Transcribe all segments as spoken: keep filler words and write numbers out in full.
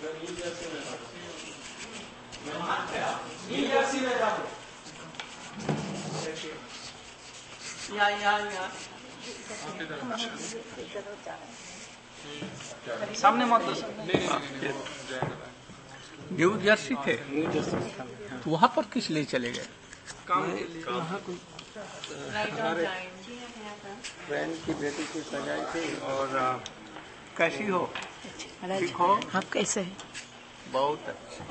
सामने मत दो। न्यू जर्सी थे, तो वहाँ पर किस लिए चले गए? काम के लिए। वहाँ कोई हमारे फ्रेंड की बेटी की सगाई थी। और कैसी हो? ठीक हो? आप कैसे हैं? बहुत अच्छा।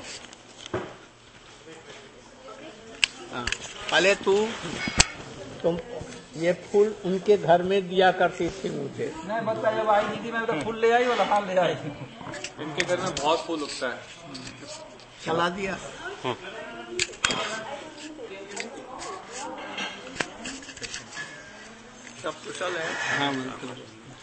हाँ, पहले तू तुम ये फूल उनके घर में दिया करती थी मुझे। नहीं बता, जब आई दीदी मैं तो फूल ले आई और हाल ले आई। इनके घर में बहुत फूल उगता है। चला दिया। सब कुशल है? हाँ बिल्कुल।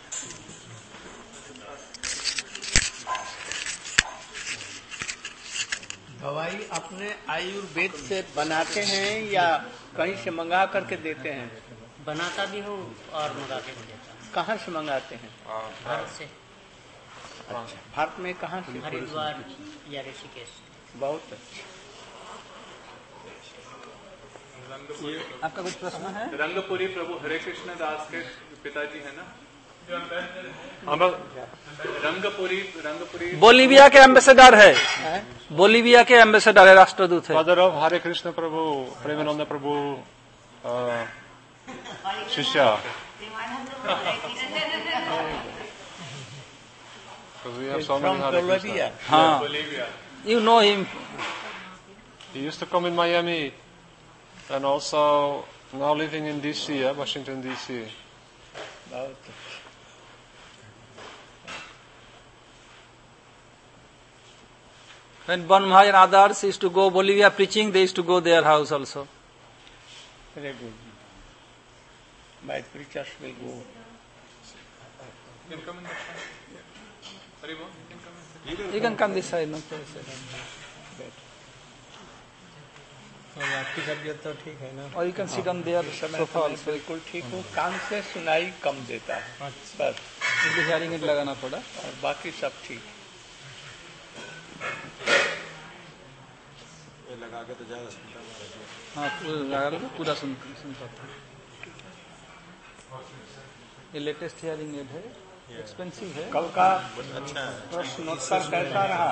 दवाई अपने आयुर्वेद से बनाते हैं या कहीं से मंगा करके देते हैं? बनाता भी हूँ और मंगा के भी देता हूँ। कहाँ से मंगाते हैं? भारत से। अच्छा, भारत में कहाँ से? हरिद्वार या ऋषिकेश। बहुत अच्छा। आपका कुछ प्रश्न है? रंगपुरी प्रभु हरे कृष्ण दास के पिताजी है ना? रंगपुरी रंगपुरी बोलीविया के एम्बेसडर है, बोलीविया के एम्बेसडर है, राष्ट्रदूत है। फादर ऑफ हरे कृष्ण प्रभु प्रेमानंद प्रभु शिष्य। हाँ, you know him. He used to come in Miami and also now living in D C, yeah, Washington D C. When Bon Maharaj and others used to go Bolivia preaching, they used to go their house also. Very good. My preachers will go. You can come in this side. Haribo, you can come in this side. You can come this side, no problem. और आपकी तबीयत तो ठीक है ना? Or you can sit on their sofa also. बिल्कुल ठीक हूँ। कान से सुनाई कम देता है बस। इसलिए hearing aid लगाना पड़ा और बाकी सब ठीक। लगा के तो ज्यादा सुनता है। हाँ लगा लो, पूरा सुन सुन पाता है। ये लेटेस्ट हियरिंग एड है, एक्सपेंसिव है। कल का प्रश्नोत्तर कैसा रहा?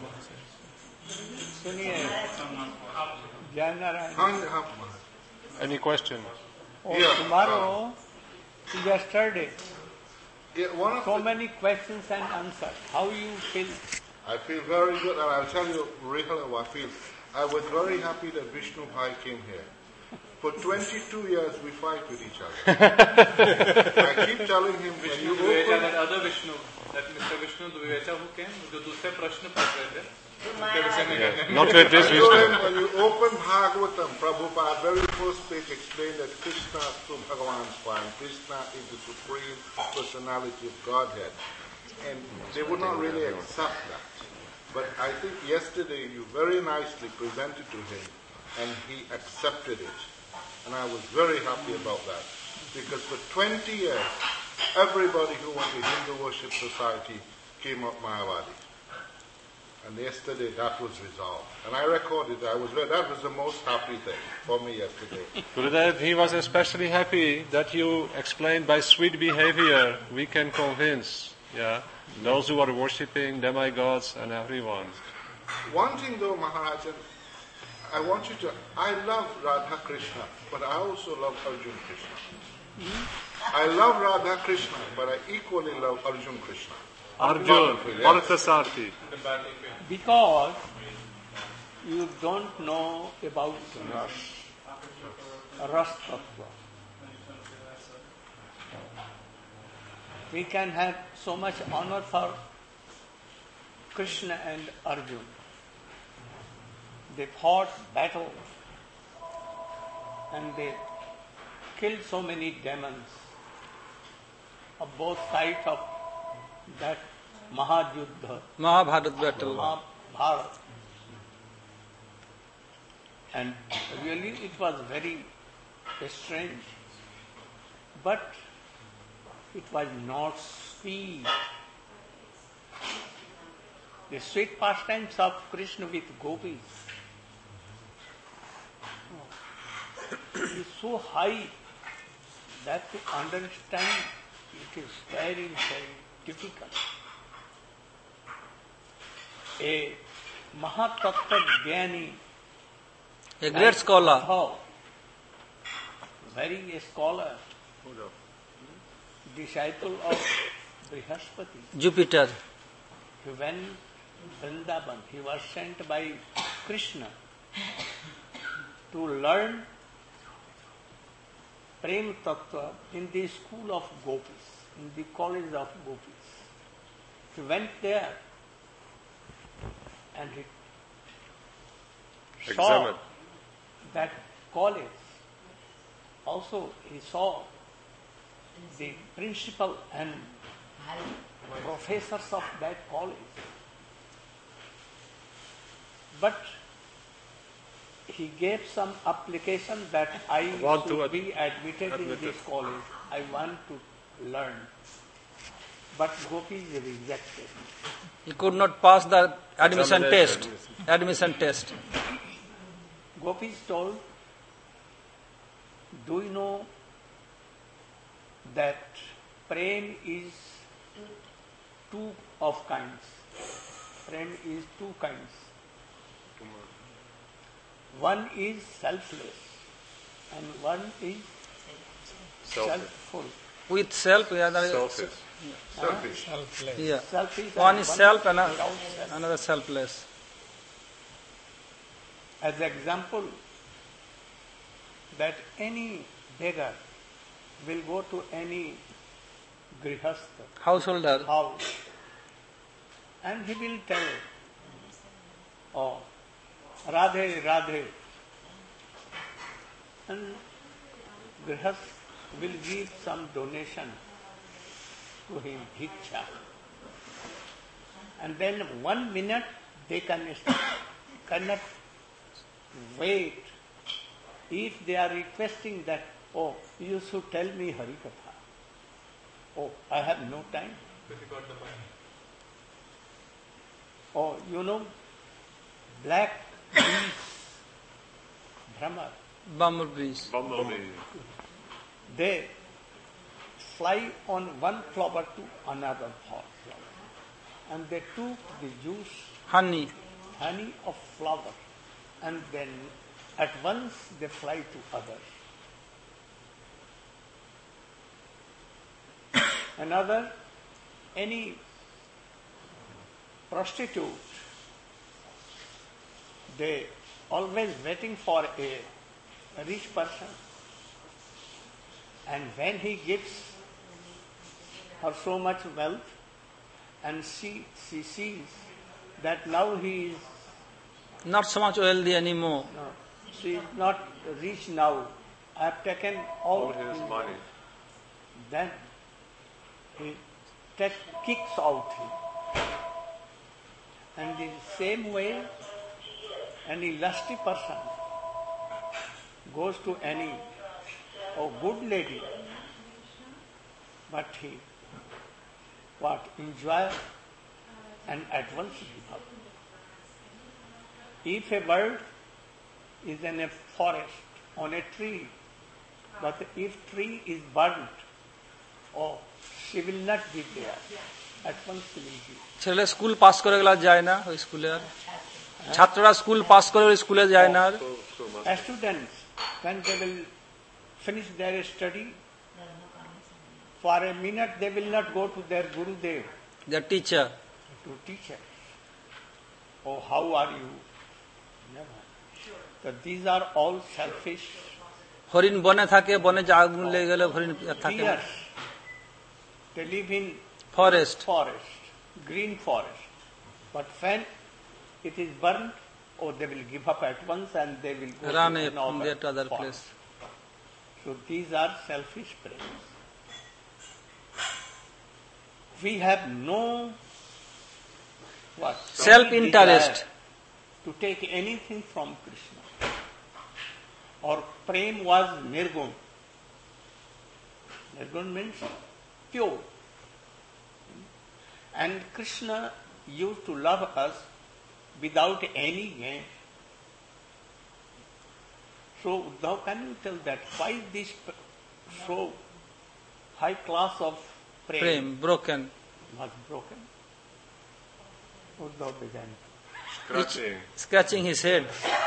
सुनिए जय Narayan. Any question? Oh, tomorrow, yesterday, Yeah, one of so the, many questions and answers. How you feel? I feel very good, and I'll tell you really how I feel. I was very happy that Vishnu Bhai came here. For twenty-two years, we fight with each other. I keep telling him, when you Vishnu Duvecha, open, that other Vishnu, that Mister Vishnu Duvecha who came, जो दूसरे प्रश्न पूछ रहे थे, उसके विषय में कहते हैं। Not with this I told him, Vishnu. when you open Bhagavatam, Prabhupada, very first page explained that Krishna is Bhagavan's form. Krishna is the supreme personality of Godhead. And they would not really accept that. But I think yesterday you very nicely presented to him, and he accepted it. And I was very happy about that. Because for twenty years, everybody who went to Hindu Worship Society came up Mayavadi. And yesterday that was resolved. And I recorded that. I was very, that was the most happy thing for me yesterday. Gurudev, he was especially happy that you explained by sweet behavior we can convince, yeah, those who are worshipping demigods and everyone. One thing though, Maharaj, and I want you to, I love Radha Krishna, but I also love Arjun Krishna. I love Radha Krishna, but I equally love Arjun Krishna. Arjun, Yes. Parthasarthi. Because you don't know about Ras, Ras Tattva. We can have so much honor for Krishna and Arjun. They fought battle and they killed so many demons of both sides of that Mahajuddha, Mahabharata battle. Mahabharat. And really it was very strange. But it was not speed. the sweet pastimes of Krishna with gopis is so high that to understand it is very, very difficult. A Mahatattva Jnani, A great scholar, Uddhav, very a scholar, disciple of Brihaspati, Jupiter. he went Vrindavan. He was sent by Krishna to learn Prem Tattva in the school of gopis, in the college of gopis. He went there and he saw Examined. that college. Also he saw the principal and professors of that college. But he gave some application that I Want to should ad- be admitted, in admitted. this college. I want to learn. But gopis rejected. He could not pass the admission Examination. test. Admission test. Gopis told, do you know that prem is two of kinds? Prem is two kinds. One is selfless and one is Selfish. selfful. With self, the other Selfish. Selfish. yeah. Selfish One and is self and a- without self. another selfless. As example, that any beggar will go to any grihastha Householder. house and he will tell, oh, Radhe, Radhe. And grihastha will give some donation to him, bhiksha. And then one minute they can cannot wait if they are requesting that, oh, you should tell me Harikatha. Oh, I have no time. Oh, you know, black bees, Brahma, Bumblebees. Bumblebee. they fly on one flower to another flower. And they took the juice, Honey. honey of flower, and then at once they fly to others. Another, any prostitute, they always waiting for a, a rich person, and when he gives her so much wealth, and she, she sees that now he is, Not so much wealthy anymore. no, she is not rich now, I have taken all, All his money. then he take, kicks out him. And in the same way, any lusty person goes to any oh, good lady, but he what enjoy and at once give up. If a bird is in a forest on a tree, but if tree is burnt, oh, she will not be there. At once she will be. ছেলে school pass করে গেলে আর যায় না ওই স্কুলে আর ছাত্ররা school pass করে ওই স্কুলে যায় না আর So, so much. As students, when they will finish their study, for a minute they will not go to their Gurudev, their teacher. to teacher. Oh, how are you? Never. So these are all selfish হরিণ বনে থাকে, বনে যে আগুন লেগে গেলে হরিণ আর থাকে না। fears. They live in Forest. forest, green forest. But when it is burnt, oh, they will give up at once and they will go Run to away from another there to other forest. place. So these are selfish prayers. We have no what Self-interest. desire to take anything from Krishna. Or prem was nirgun. Nirgun means pure. And Krishna used to love us without any gain. So Uddhav, can you tell that why this so high class of prem, Prem, broken. was broken? Uddhav began. Scratching. Scratching his head.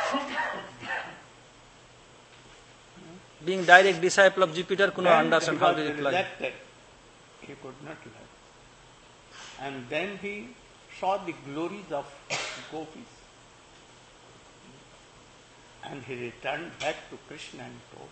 Being direct disciple of Jupiter could not When understand he how was to reply. rejected, he could not love. And then he saw the glories of gopis. And he returned back to Krishna and told,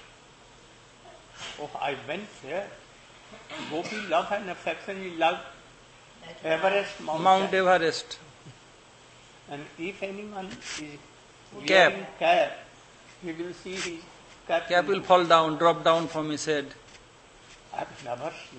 oh, I went there. Gopi love and affection is love. Everest mountain. Mount Everest. And if anyone is Cap. wearing cap, he will see his cap. Cap will fall down, drop down from his head. I've never seen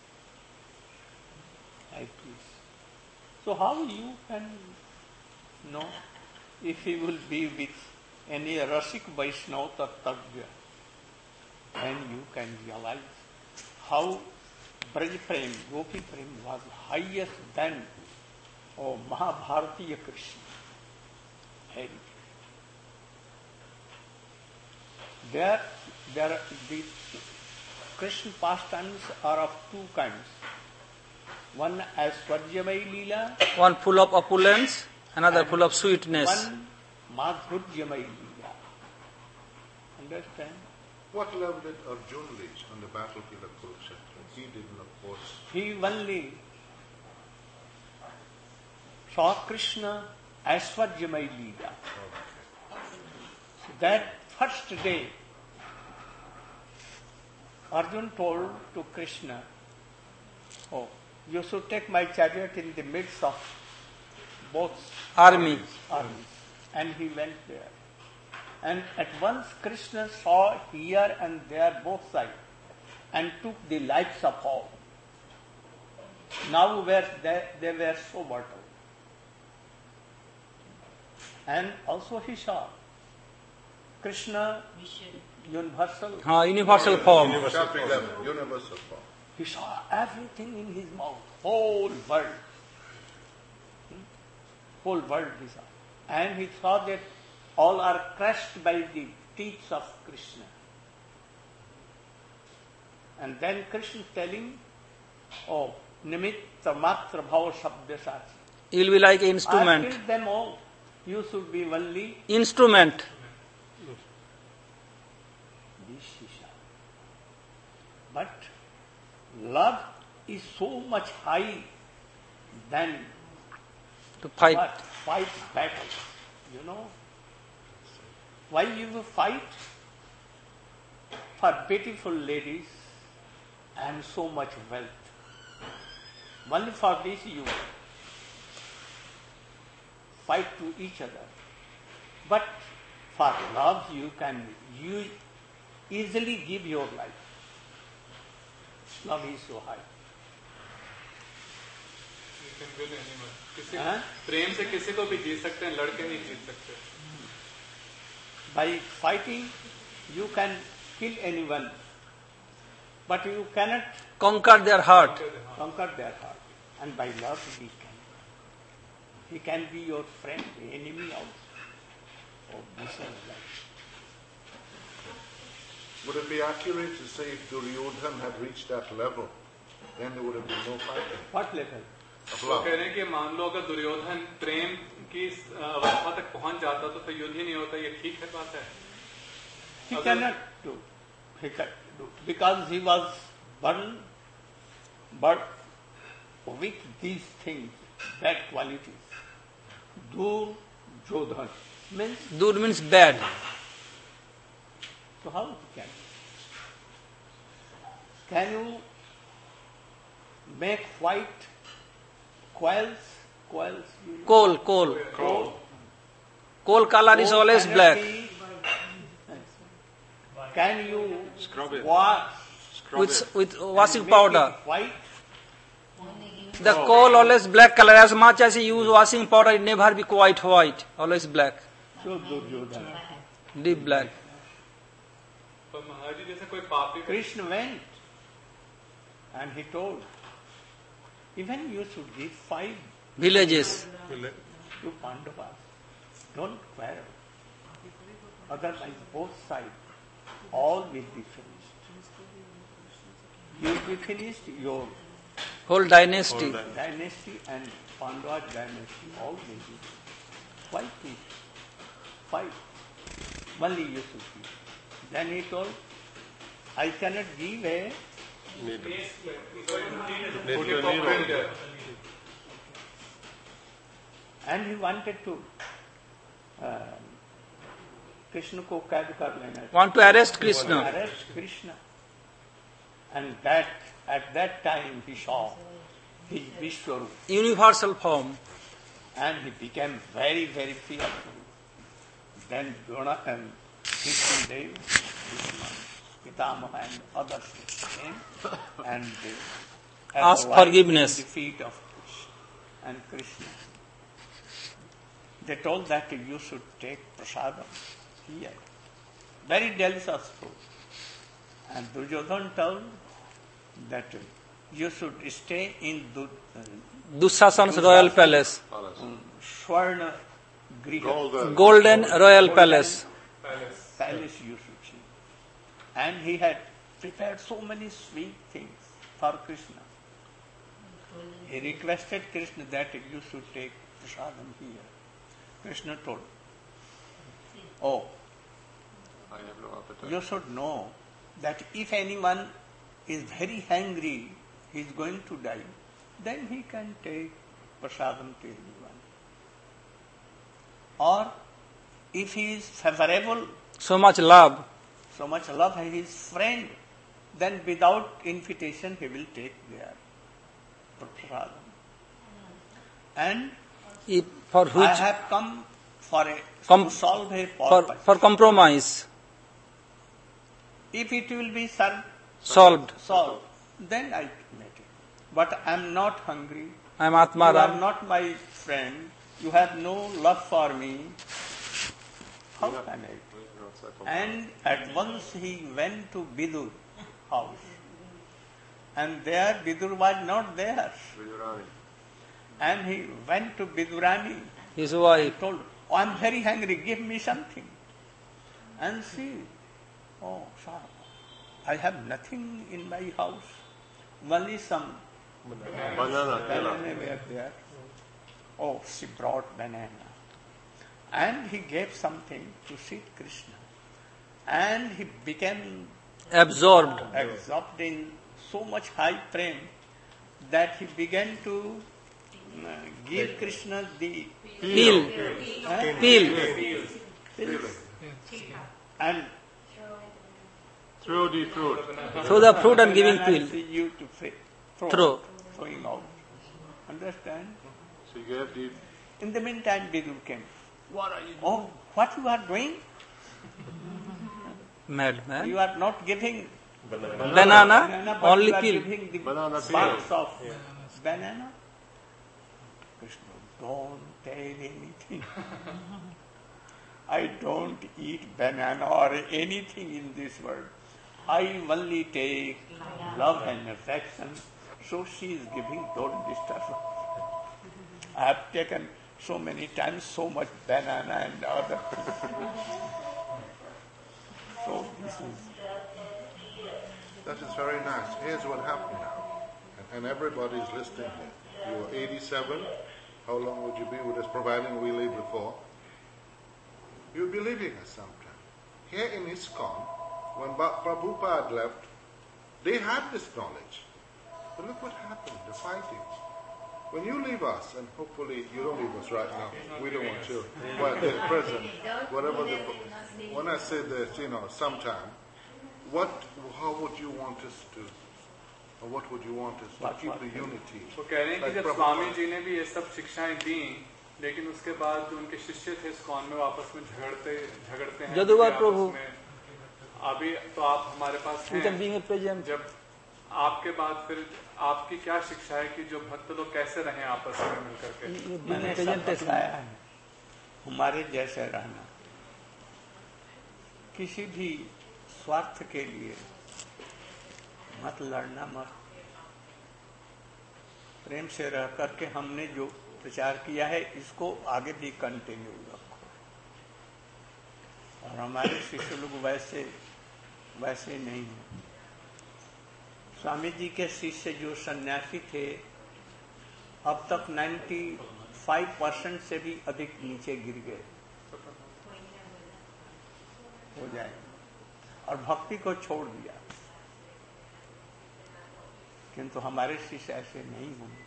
like this. So how you can know if he will be with any Rasik Vaishnava Tattagya? Then you can realize how Braj Prem, Gopi Prem was highest than oh, Mahabharatiya Krishna. Very. There, there are the Krishna pastimes are of two kinds. One as Swarjamai Leela, One full of opulence, another full of sweetness. one Madhurjamai Leela. Understand? What level did Arjuna reach on the battlefield of Kurukshetra? He didn't, of course. He only saw Krishna as Swarjamai Leela. So that first day, Arjuna told to Krishna, oh, you should take my chariot in the midst of both Army. armies. And he went there. And at once Krishna saw here and there both sides and took the lives of all. Now where they, they were so mortal. And also he saw Krishna universal. हाँ, universal form. Chapter eleven, universal form. He saw everything in his mouth, whole world. Hmm? Whole world he saw. And he saw that all are crushed by the teeth of Krishna. And then Krishna telling, oh, nimitta matra bhava shabda sachi. You will be like an I instrument. killed them all. You should be only Instrument. this he saw. But love is so much high than To fight. what? Fight battles. You know? Why you will fight? For beautiful ladies and so much wealth. Only for this you fight to each other. But for love you can you easily give your life. Love is so high. You can win anyone. किसी हाँ? प्रेम से किसी को भी जीत सकते हैं, लड़के नहीं जीत सकते. By fighting, you can kill anyone, but you cannot Conquer their heart. conquer their heart. And by love, we can. He can be your friend, enemy also. Oh, this is life. Would it be accurate to say if Duryodhan had reached that level, then there would have been no fighting What level? of वो love? कह रहे हैं कि मान लो अगर दुर्योधन प्रेम की इस अवस्था तक पहुंच जाता तो फिर युद्ध ही नहीं होता. ये ठीक है बात है. He Other- cannot do. He cannot do. Because he was born, but with these things, bad qualities. Duryodhan means, Dur means bad. so how he can? Can you make white coils? Coils? You know? Coal, coal. Coal. Coal color is Coal always cannot black. be- Can you Scrub it. wash Scrub With, it. with and washing make powder. it white? The coal always black color. As much as you use washing powder, it never be quite white. Always black. So Duryodhan. Deep black. पर महाराज जी जैसे कोई पापी Krishna went and he told, even you should give five villages. You Pandavas, don't quarrel. Otherwise, both sides, all will be finished. You will be finished, your Whole dynasty. dynasty and Pandava dynasty, all will be. Why peace? Fight. Only you should be. Then he told, I cannot give a and he wanted to uh, Krishna ko kaid kar lena. Want to arrest Krishna. Arrest Krishna. And that at that time he saw his Vishwarup. Universal form. And he became very, very fearful. Then Drona and Krishna Dev, Krishna, Pitamaha and others came and they asked apologized forgiveness. at the feet of Krishna and Krishna. They told that you should take prasadam here. Very delicious food. And Duryodhana told that you should stay in Du- uh, Dushasan's royal palace. um, Swarna Griha. Golden. Golden royal palace. Palace you should see. And he had prepared so many sweet things for Krishna. He requested Krishna that you should take prasadam here. Krishna told, oh, I have no appetite. you should know that if anyone is very hungry, he is going to die, then he can take prasadam to everyone. Or if he is favorable, So much love. so much love for his friend, then without invitation he will take their prasadam. And If, for I which, have come for a Com- to solve a for, purpose. for compromise. If it will be solved, Solved. solved, then I make it. But I am not hungry. I am You are Atmaram. not my friend. You have no love for me. How can I? And at once he went to Vidur house. And there Vidur was not there. And he went to Vidurani His wife. and told, oh, I am very hungry, give me something. And she, oh, sorry, I have nothing in my house. Only some Banana. banana were there. Oh, she brought banana. And he gave something to Sri Krishna. And he became Absorbed. absorbed in so much high prem that he began to uh, give Krishna the Peel. uh, Peel. pills. And Throw the fruit. Throw the fruit and giving banana peel. she used to fi- throw, Throw. throwing out. Understand? So you gave the In the meantime, Vidur came. What are you doing? Oh, what you are doing? Madman. You are not giving Banana. banana, but Only you are peel. giving the Banana peel. parts of banana. Krishna, don't tell anything. I don't eat banana or anything in this world. I only take love and affection. So she is giving, don't disturb her. I have taken so many times so much banana and other things. So this is That is very nice. Here's what happened now. And, and everybody is listening here. You were eighty-seven. How long would you be with us, providing we leave before? You'll be leaving us sometime. Here in ISKCON, when ba- Prabhupada left, they had this knowledge. But look what happened, the fighting. When you leave us, and hopefully you don't leave us right now, we don't want you, but at present, whatever the, when I say this, you know, sometime, what, how would you want us to, or what would you want us to keep the unity? वो कह रहे हैं कि Like जब Prabhupada- Swami ji ने भी ये सब शिक्षाएं दी, लेकिन उसके बाद जो उनके शिष्य थे इस्कॉन में वापस में झगड़ते झगड़ते हैं जदुवर आपस प्रभु। में। अभी तो आप हमारे पास हैं, being a present. जब आपके बाद फिर आपकी क्या शिक्षा है कि जो भक्त लोग कैसे रहें आपस में मिलकर के? मैंने सब बताया है। हमारे जैसे रहना, किसी भी स्वार्थ के लिए मत लड़ना, मत प्रेम से रह करके हमने जो प्रचार किया है, इसको आगे भी कंटिन्यू रखो। और हमारे शिष्य लोग वैसे वैसे नहीं है। स्वामी जी के शिष्य जो सन्यासी थे अब तक पचानवे परसेंट से भी अधिक नीचे गिर गए हो जाए और भक्ति को छोड़ दिया, किंतु हमारे शिष्य ऐसे नहीं होंगे।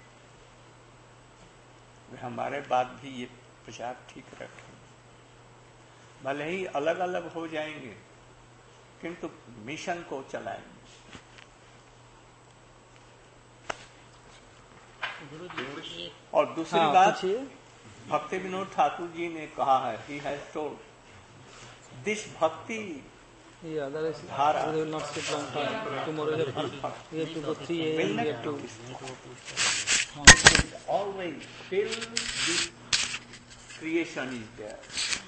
वे हमारे बाद भी ये प्रचार ठीक रखेंगे, भले ही अलग अलग हो जाएंगे किंतु मिशन को चलाएंगे। और दूसरी हाँ, बात, भक्ति विनोद ठाकुर जी ने कहा है, he has told this bhakti Yeah, that is, Dhara. they will not sit long time. Tomorrow we have to, we have to go three a m. We have to. Always till this creation is there,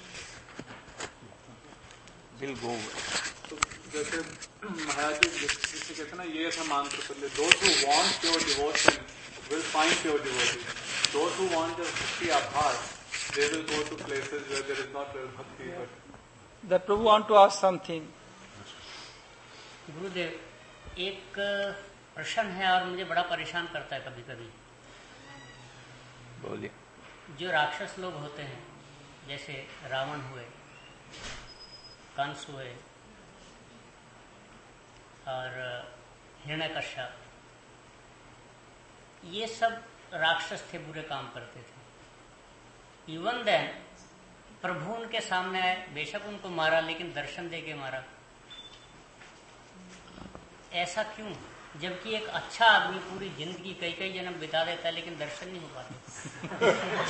will go away. तो जैसे महाराज जी जिससे कहते हैं ना, ये था मंत्र कर ले, those who want pure devotion will find pure devotee. Those who want just bhakti abhas, they will go to places where there is not real bhakti. But The Prabhu want to ask something. गुरुदेव, एक प्रश्न है और मुझे बड़ा परेशान करता है कभी कभी। बोलिए। जो राक्षस लोग होते हैं, जैसे रावण हुए, कंस हुए और हिरण्यकश्यप, ये सब राक्षस थे, बुरे काम करते थे। इवन देन प्रभु उनके सामने आए, बेशक उनको मारा लेकिन दर्शन दे के मारा। ऐसा क्यों? जबकि एक अच्छा आदमी पूरी जिंदगी कई कई जन्म बिता देता है लेकिन दर्शन नहीं हो पाता।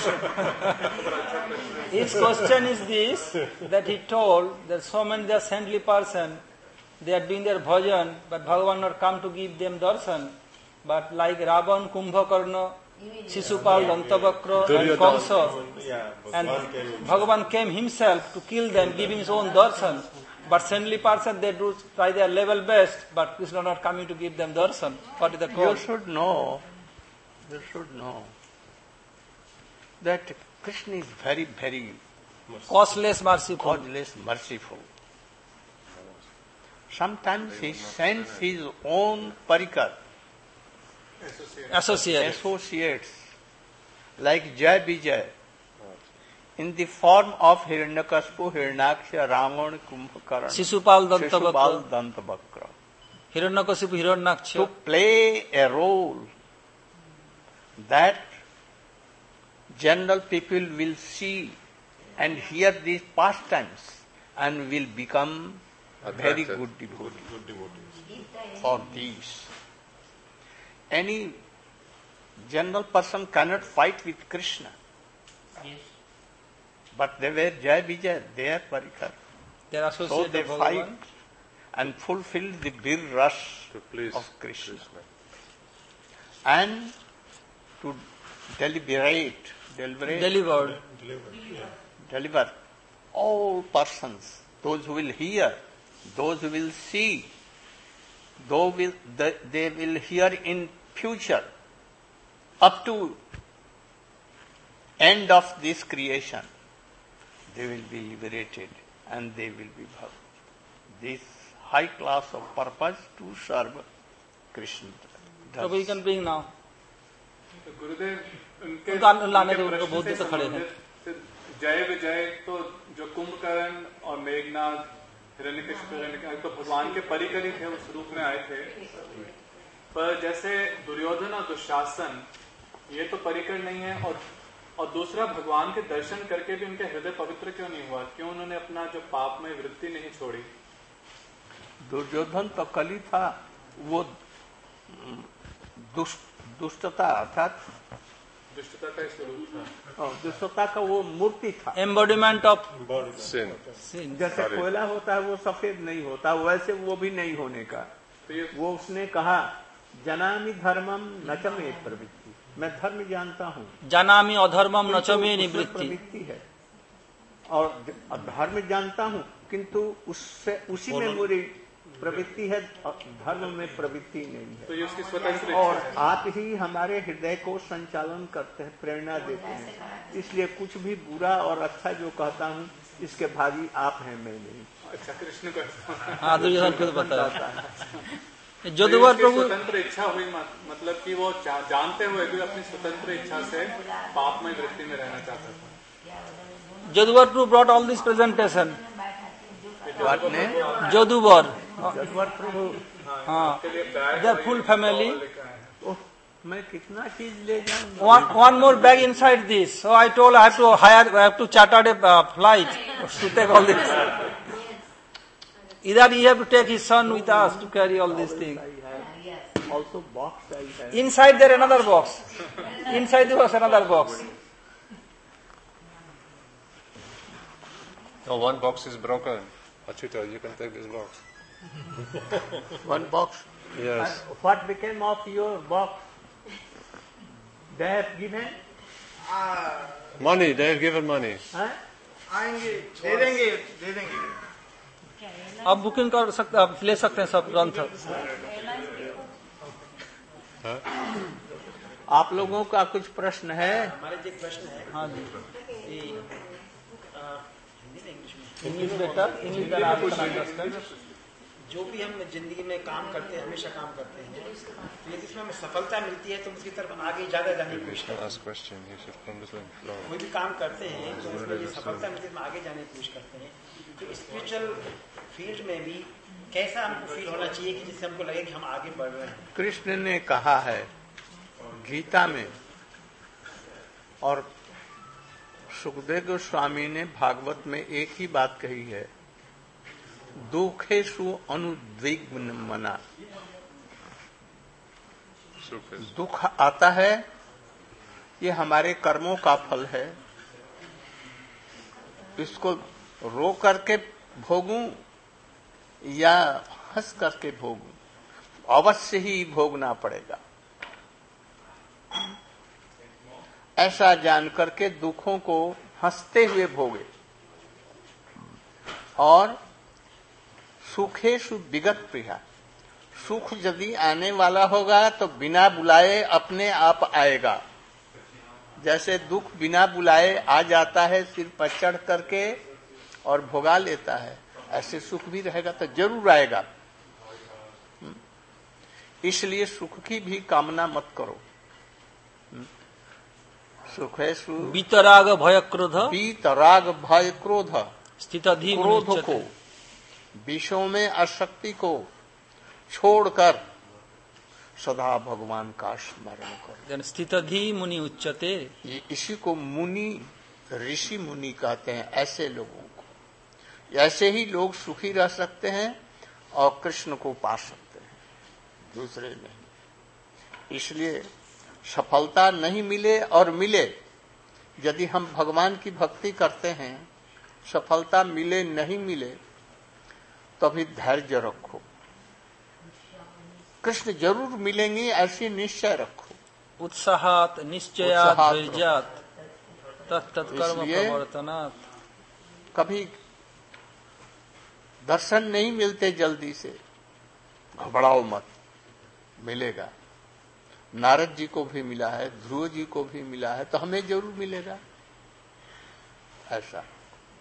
His question is this, that he told that so many the saintly person, they are doing their bhajan, but Bhagavan not come to give them darshan. But like Ravan, Kumbhakarna, Shishupal, Dantavakra and Kamsa, and Bhagavan came himself to kill them, giving his own darshan. But saintly person, they do try their level best, but Krishna not coming to give them darshan. What is the You cause? should know, you should know that Krishna is very, very Causeless, merciful. causeless, merciful. Sometimes he sends his own parikar, Associate. associates, like Jai Vijay, in the form of Hiranyakashipu, Hiranyaksha, Ravan, Kumbhakarna, Shishupal, Dantavakra. Shishupal, Dantavakra, Hiranyakashipu, to Hiranyaksha. play a role that general people will see and hear these pastimes and will become very good devotees for these. Any general person cannot fight with Krishna. Yes. But they were Jai Vijay, they are Parikar. They are So associated they with fight Bhagavan. and fulfill the bir rush To please of Krishna. Krishna. And to deliberate, deliberate, Delivered. deliver all persons, those who will hear, those who will see, those will, the, they will hear in future, up to end of this creation, they will be liberated and they will be bhakt. This high class of purpose to serve Krishna. Prabhu, you can bring now. तो गुरुदेव उनके उनको लाने दो, उनके उनको प्रश्न बहुत से दूर तक खड़े हैं। संबंधित जय विजय तो जो कुंभकर्ण और मेघनाथ, हिरण्यकशिपु, हिरण्यक- तो भगवान के परिकर ही थे, उस रूप में आए थे। पर जैसे दुर्योधन और दुशासन, ये तो परिकर नहीं है, और और दूसरा भगवान के दर्शन करके भी उनके हृदय पवित्र क्यों नहीं हुआ? क्यों उन्होंने अपना जो पाप में वृत्ति नहीं छोड़ी? दुर्योधन तो कली था, वो दुष्ट दुष्टता अर्थात दुष्टता का ही स्वरूप था। दुष्टता का वो मूर्ति था। Embodiment of Sin. sin. जैसे कोयला होता है वो सफेद नहीं होता, वैसे वो भी नहीं होने का। तो ये वो उसने कहा जनामि धर्मम न च मे प्रवृत्ति, मैं धर्म जानता हूँ, Janami adharmam किंतु nachame उसमें nivritti. प्रवृत्ति है, और धर्म जानता हूँ किंतु उससे उसी में मेरी प्रवृत्ति है, धर्म में प्रवृत्ति नहीं है। तो ये उसकी स्वतंत्र और इच्छा है। आप ही हमारे हृदय को संचालन करते हैं, प्रेरणा देते हैं, इसलिए कुछ भी बुरा और अच्छा जो कहता हूँ इसके भागी आप हैं, मैं नहीं। अच्छा, कृष्ण को हाँ दुर्योधन खुद बताता है। जो तो दुबार उसकी प्रभु स्वतंत्र इच्छा हुई, मतलब कि वो जा, जानते हुए भी अपनी स्वतंत्र इच्छा से पापमय वृत्ति में रहना चाहता था। Jadhuvar Prabhu brought all this presentation. बात ने Jadhuvar, जदवर प्रभु, हाँ, their full family. ओह, मैं कितना चीज ले जाऊंगा। One, one more bag inside this. So I told I have to hire, I have to charter a uh, flight to take all this. Either he have to take his son with us to carry all these things. Also box I have. Inside there another box. Inside there was another box. Oh, one box is broken. Achita, you can take this box. One box. Yes. And what became of your box? They have given? Money, they have given money. Huh? आएंगे, दे देंगे, दे देंगे। आप booking कर सकते, आप ले सकते हैं सब ग्रंथ। आप लोगों का कुछ प्रश्न है? हमारे जो प्रश्न है, हाँ जी, इंग्लिश बेटर, इंग्लिश बेटर। जो भी हम जिंदगी में काम करते हैं, हमेशा काम करते हैं, तो यदि उसमें हमें सफलता मिलती है तो उसकी तरफ आगे ज्यादा जाने की कोशिश करते हैं। कोई भी काम करते हैं तो उसमें ये सफलता मिलती है तो आगे जाने की कोशिश करते हैं। तो स्पिरिचुअल फील्ड में भी कैसा हमको फील होना चाहिए कि जिससे हमको लगे कि हम आगे बढ़ रहे हैं? कृष्ण ने कहा है गीता में, और सुखदेव गोस्वामी ने भागवत में एक ही बात कही है, दुखेषु अनुद्विग्न मना। दुख आता है, ये हमारे कर्मों का फल है, इसको रो करके भोगूं या हंस करके भोगूं, अवश्य ही भोगना पड़ेगा। ऐसा जान करके दुखों को हंसते हुए भोगे, और सुखेषु विगत प्रिया। सुख यदि आने वाला होगा तो बिना बुलाए अपने आप आएगा। जैसे दुख बिना बुलाए आ जाता है सिर पर चढ़ करके और भोगा लेता है, ऐसे सुख भी रहेगा तो जरूर आएगा। इसलिए सुख की भी कामना मत करो। सुखेषु बीतराग भय क्रोध, बीतराग भय क्रोध, स्थितधि क्रोध को, विषयों में आसक्ति को छोड़कर सदा भगवान का स्मरण करो। स्थितधि मुनि उच्चते, इसी को मुनि, ऋषि मुनि कहते हैं ऐसे लोगों को। ऐसे ही लोग सुखी रह सकते हैं और कृष्ण को पा सकते हैं, दूसरे नहीं। इसलिए सफलता नहीं मिले और मिले, यदि हम भगवान की भक्ति करते हैं, सफलता मिले नहीं मिले तो भी धैर्य रखो। कृष्ण जरूर मिलेंगे ऐसी निश्चय रखो। उत्साहात निश्चयात धैर्यात तत्कर्म प्रवर्तनात्। कभी दर्शन नहीं मिलते जल्दी से, घबराओ मत, मिलेगा। नारद जी को भी मिला है, ध्रुव जी को भी मिला है, तो हमें जरूर मिलेगा। ऐसा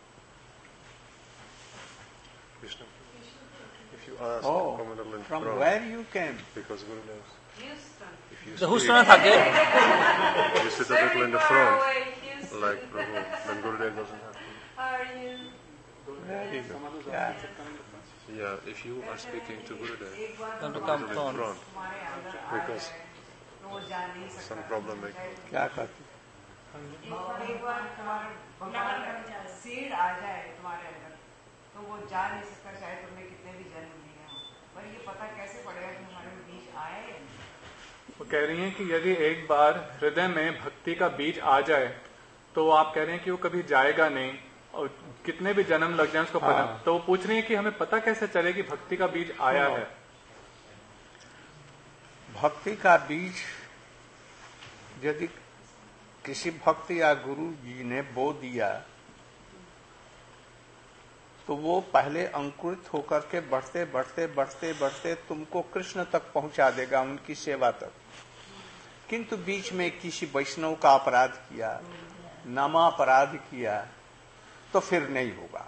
Oh, from where you came? Because Gurudev. If you The Houston থাকে, you sit a little in the front, like Prabhu, then Gurudev doesn't have to. How are you? Very good. Yeah. Yeah, if you are speaking to Gurudev, Then to come come a little in front. front, because some problem may come. क्या करते? एक बार तुम्हारा seed आ जाए तुम्हारे अंदर तो वो जा नहीं सकता, चाहे तुमने कितने भी जन्म लिए हो, पर ये पता कैसे पड़ेगा कि हमारे बीच आए? वो कह रही हैं कि यदि एक बार हृदय में भक्ति का बीज आ जाए तो आप कह रहे हैं कि वो कभी जाएगा नहीं, और कितने भी जन्म लग जाए उसको पता। तो वो पूछ रही है कि हमें पता कैसे चले कि भक्ति का बीज आया है? भक्ति का बीज यदि किसी भक्त या गुरु जी ने बो दिया तो वो पहले अंकुरित होकर के बढ़ते बढ़ते बढ़ते बढ़ते तुमको कृष्ण तक पहुंचा देगा, उनकी सेवा तक। किंतु बीच में किसी वैष्णव का अपराध किया, नामापराध किया, तो फिर नहीं होगा,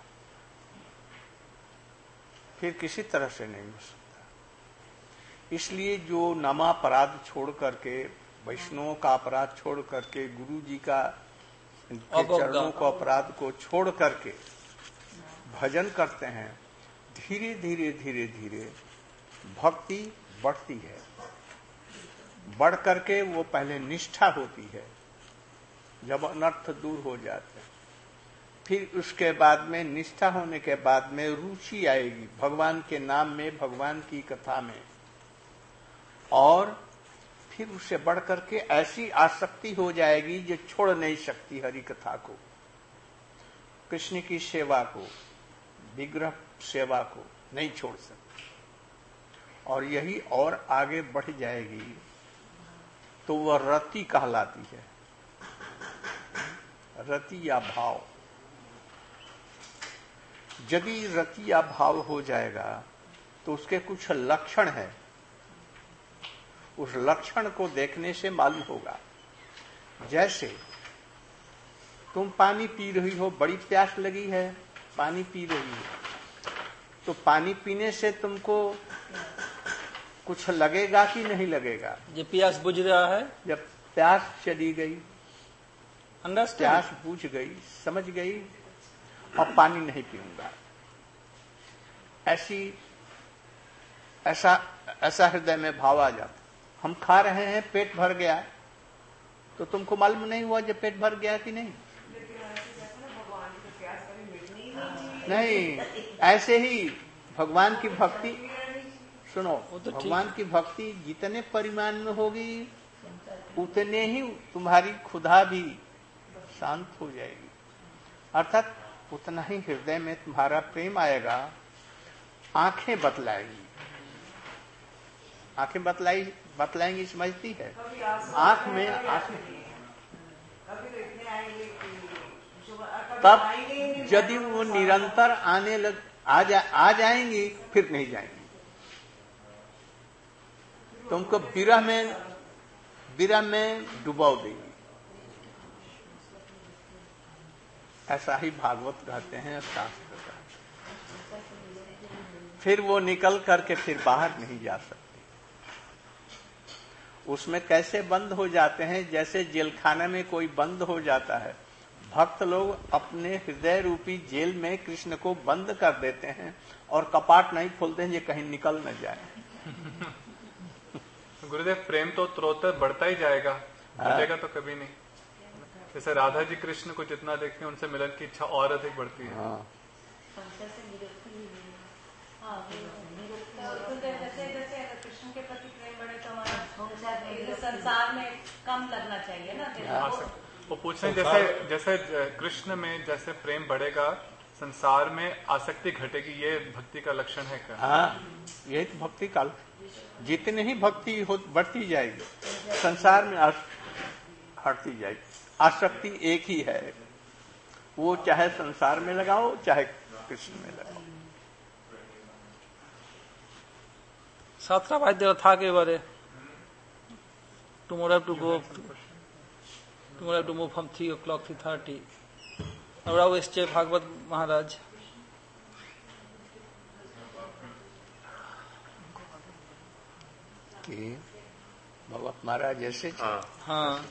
फिर किसी तरह से नहीं हो सकता। इसलिए जो नामापराध छोड़ करके, वैष्णवों का अपराध छोड़ करके, गुरु जी का के चरणों को अपराध को छोड़ करके भजन करते हैं, धीरे धीरे धीरे धीरे भक्ति बढ़ती है। बढ़ करके वो पहले निष्ठा होती है, जब अनर्थ दूर हो जाते हैं, फिर उसके बाद में निष्ठा होने के बाद में रुचि आएगी भगवान के नाम में, भगवान की कथा में, और फिर उससे बढ़ करके ऐसी आसक्ति हो जाएगी जो छोड़ नहीं सकती हरि कथा को, कृष्ण की सेवा को, विग्रह सेवा को नहीं छोड़ सकती। और यही और आगे बढ़ जाएगी तो वह रति कहलाती है, रति या भाव। यदि रति या भाव हो जाएगा तो उसके कुछ लक्षण है, उस लक्षण को देखने से मालूम होगा। जैसे तुम पानी पी रही हो, बड़ी प्यास लगी है, पानी पी रही हो, तो पानी पीने से तुमको कुछ लगेगा कि नहीं लगेगा? ये प्यास बुझ रहा है। जब प्यास चली गई, अंडरस्टैंड, प्यास बुझ गई, समझ गई, और पानी नहीं पीऊंगा, ऐसी ऐसा ऐसा हृदय में भाव आ जाता। हम खा रहे हैं, पेट भर गया, तो तुमको मालूम नहीं हुआ जब पेट भर गया कि नहीं? नहीं, ऐसे ही भगवान की भक्ति, सुनो, तो भगवान की भक्ति जितने परिमाण में होगी उतने ही तुम्हारी खुदा भी शांत हो जाएगी, अर्थात उतना ही हृदय में तुम्हारा प्रेम आएगा। आंखें बतलाएंगी, आंखें बतलाई बतलाएंगी, समझती है? आंख में आंख तब यदि वो निरंतर आने लग आ, जा, आ जाएंगी, फिर नहीं जाएंगी। तुमको विरह में विरह में डुबाव देगी। ऐसा ही भागवत कहते हैं, शास्त्र का। फिर वो निकल करके फिर बाहर नहीं जा सकते। उसमें कैसे बंद हो जाते हैं? जैसे जेलखाना में कोई बंद हो जाता है, भक्त लोग अपने हृदय रूपी जेल में कृष्ण को बंद कर देते हैं और कपाट नहीं खोलते हैं, ये कहीं निकल न जाए। गुरुदेव, प्रेम तो त्रोतर बढ़ता ही जाएगा, बढ़ेगा तो कभी नहीं। जैसे राधा जी कृष्ण को जितना देखते हैं, उनसे मिलन की इच्छा और अधिक बढ़ती है। हाँ। जैसे जैसे कृष्ण के प्रति प्रेम बढ़े तो हमारा संसार में कम लगना चाहिए ना। वो पूछ रहे जैसे जैसे कृष्ण में जैसे प्रेम बढ़ेगा, संसार में आसक्ति घटेगी, ये भक्ति का लक्षण है क्या? हाँ, ये तो भक्ति का, जितनी ही भक्ति हो बढ़ती जाएगी, संसार में हटती जाएगी। आसक्ति एक ही है, वो चाहे संसार में लगाओ चाहे कृष्ण में लगाओ। सातरा वाद्य था के बारे tomorrow have to go tomorrow have to move from three o'clock to thirty. Now एसचे Bhagavat महाराज। कि भागवत महाराज ऐसे हाँ, हाँ।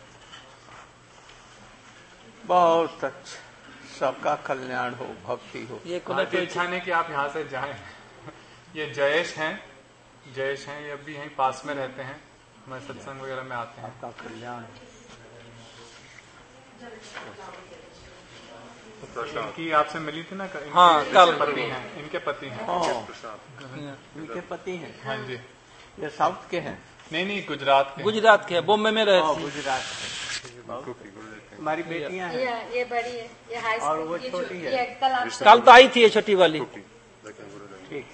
बहुत अच्छा, सबका कल्याण हो, भक्ति हो। ये कुछ इच्छा नहीं कि आप यहाँ से जाएं। ये जयेश हैं, जयेश हैं, ये अभी यहीं पास में रहते हैं, हमारे सत्संग वगैरह में आते हैं। आपका कल्याण। इनकी आपसे मिली थी ना? हाँ, कल पति हैं, इनके पति हैं। इनके पति हैं? हाँ जी। ये साउथ के हैं? नहीं नहीं, गुजरात के। गुजरात के, बॉम्बे में रहते हैं। गुजरात के। हमारी बेटियां हैं। ये, ये बड़ी है, ये हाई और वो छोटी है। कल तो आई थी ये छोटी वाली। ठीक।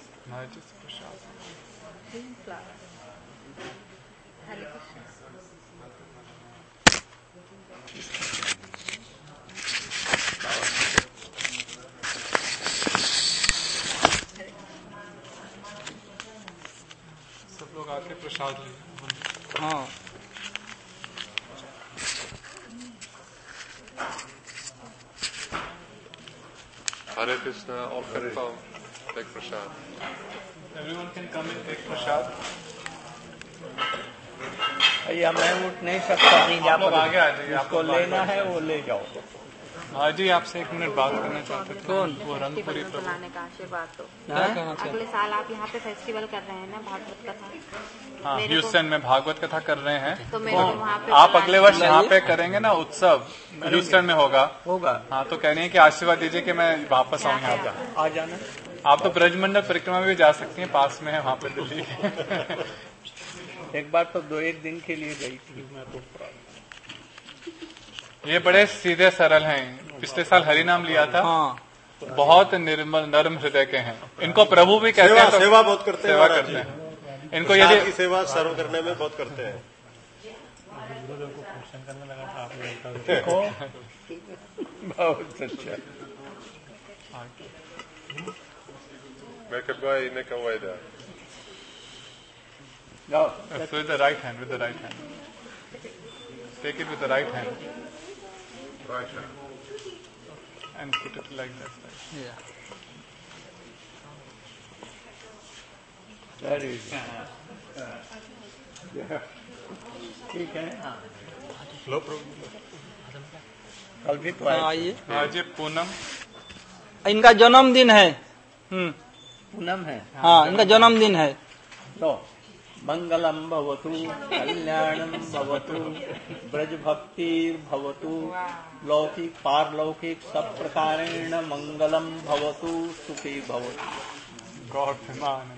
प्रसाद हाँ Hare Krishna, all can come, take prasad. Everyone can come and take prasad. भैया मैं उठ नहीं सकता, आप लोग आगे आ जाइए, आपको लेना है वो ले जाओ। हाँ जी, आपसे एक मिनट बात करना चाहते थे। कौन? वो रंगपुरी प्रभु। बुलाने का आशीर्वाद दो। क्या कहना चाहिए? अगले साल आप यहाँ पे फेस्टिवल कर रहे हैं ना, भागवत कथा। हाँ, ह्यूस्टन में भागवत कथा कर रहे हैं। तो मेरे को वहाँ पे आप अगले वर्ष यहाँ पे करेंगे ना उत्सव, ह्यूस्टन में होगा होगा। हाँ, तो कह रही है कि आशीर्वाद दीजिए कि मैं वापस आऊँ यहाँ पे। आ जाना। आप तो ब्रजमंडल परिक्रमा में भी जा सकती हैं, पास में है वहाँ पे दिल्ली। एक बार तो दो एक दिन के लिए गई थी मैं तो। ये बड़े सीधे सरल हैं। पिछले साल हरि नाम लिया था। हाँ। बहुत निर्मल नर्म हृदय के हैं। इनको प्रभु भी कहते हैं। तो सेवा बहुत करते हैं, सेवा करते हैं। इनको यदि की सेवा सर्व करने में बहुत करते हैं। बहुत अच्छा। Make a way, make a way there. No. So with the right hand, with the right hand. Take it with the right hand. Right hand. And put it like that. Yeah. Very good. ठीक है। लो प्रभु। कल भी तो आइए। आज ये पूनम, इनका जन्मदिन है। हम्म पूनम है। हाँ, इनका जन्मदिन है। तो मंगलम भवतु, कल्याणम भवतु, ब्रज भक्तिर भवतु, लौकिक पारलौकिक सब प्रकारेण मंगलम भवतु, सुखी भवतु। God Premananda.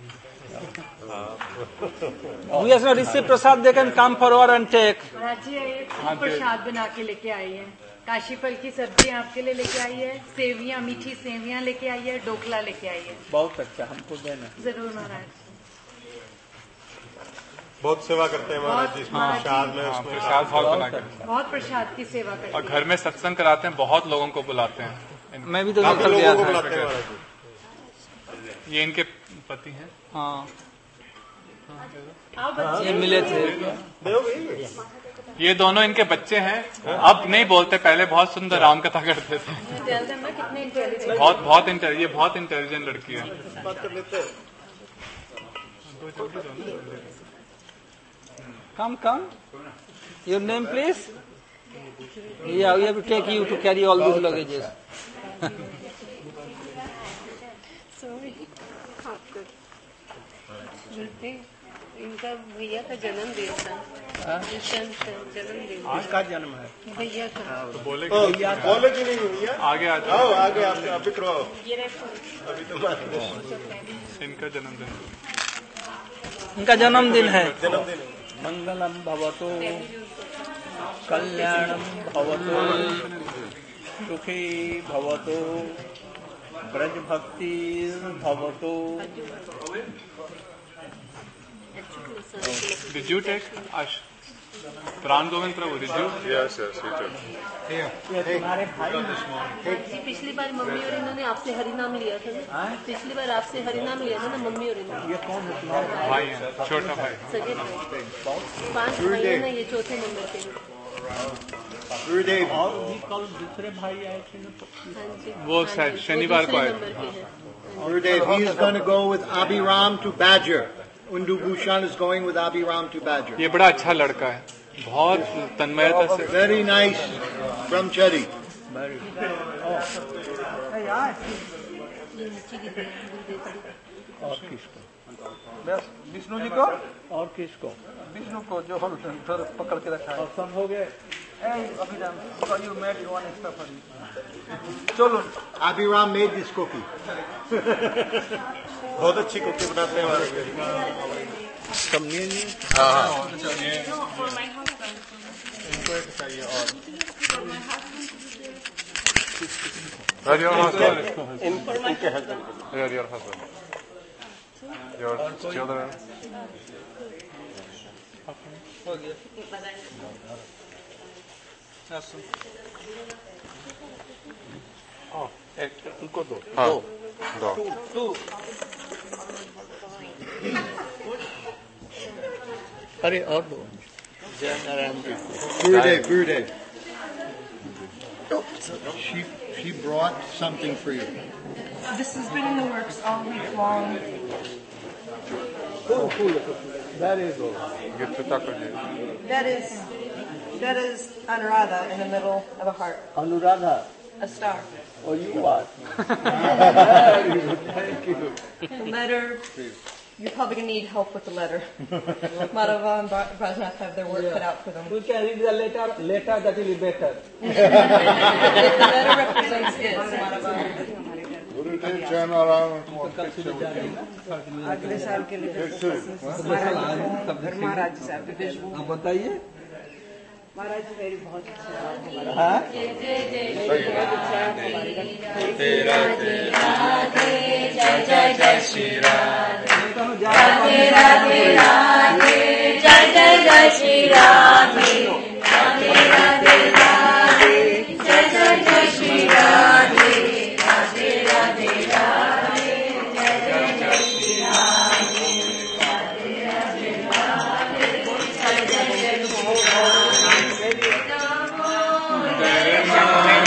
We have not received prasad, they can come forward and take. राज्य एक प्रसाद बना के लेके आई है। काशी फल की सब्जी आपके लिए लेके आई है, सेवियां, मीठी सेवियां लेके आई है, ढोकला लेके आई है। बहुत अच्छा, हमको देना। जरूर महाराज। बहुत सेवा करते हैं महाराज जी। प्रसाद में हाँ, प्रसाद बहुत बना के। बहुत प्रसाद की सेवा करते और घर में सत्संग कराते हैं, बहुत लोगों को बुलाते हैं। मैं भी तो काफी लेकर गया लोगों को था। बुलाते हैं महाराज जी। ये इनके पति हैं। हाँ, आओ बच्चे। ये मिले थे। ये दोनों इनके बच्चे हैं। अब नहीं बोलते, पहले बहुत सुंदर राम कथा करते थे। कितने इंटेलिजेंट। बहुत बहुत इंटेल ये बहुत इंटेलिजेंट लड़की है। बात कर लेते हैं। Come, come. Your name, please? Yeah, we have to take you to carry all these luggages. Sorry. इनका भैया का जन्मदिन था। जन्मदिन किसका जन्म है? भैया का। तो बोले बोले कि नहीं भैया? आगे आ आओ जाओ। आगे आप अभी करो। अभी तो बात इनका जन्मदिन। इनका जन्मदिन है। जन्मदिन मंगलम भवतु, कल्याणम भवतु, सुखी भवतु, ब्रज भक्तिर भवतु। Did you take Ash? प्राण गोविंद प्रभु, did you? Yes, yes, he took. तुम्हारे भाई पिछली बार मम्मी और इन्होंने आपसे हरि नाम लिया था ना। पिछली बार आपसे हरि नाम लिया था ना मम्मी और इन्होंने। ये कौन है तुम्हारे भाई है, छोटा भाई। सगे पांच भाई है ना, ये चौथे नंबर के। गुरुदेव। और भी कल दूसरे भाई आए थे ना। हाँ जी। वो शायद शनिवार को आए। Gurudev, he is going to go with Abhiram to Badger. Undu Bhushan is going with Abhiram to Badger. ये बड़ा अच्छा लड़का है, बहुत तन्मयता से। Very nice brahmachari. Very और किसको? विष्णु जी को और किसको? विष्णु को जो हम पकड़ के रखा है। और सब हो गए। चलो, Abhiram made this cookie. बहुत अच्छी कुकी बनाते हैं महाराज जी। समझिए नहीं? हाँ हाँ। इनको एक चाहिए और। Where your husband? इनके husband. Where your husband? Your children? हो गया। एक उनको दो। हाँ, दो। दो। टू अरे और दो जय Narayan ji Gurudev, Gurudev. She, she brought something for you. This has been in the works all week long. cool cool very good That is, that is Anuradha in the middle of a heart, Anuradha a star. oh you are very good thank you The letter, you're probably going to need help with the letter. Madhava and Bra- Brajnath have their work cut out for them. We can read the letter, later that will be better. The letter represents his, Madhava. Gurudev Jan Aram. अगले साल के लिए महाराज साहब के visual आप बताइए महाराज जी मेरी बहुत अच्छा हाँ? तेरा तेरा जय जय जय श्री राधे राधे राधे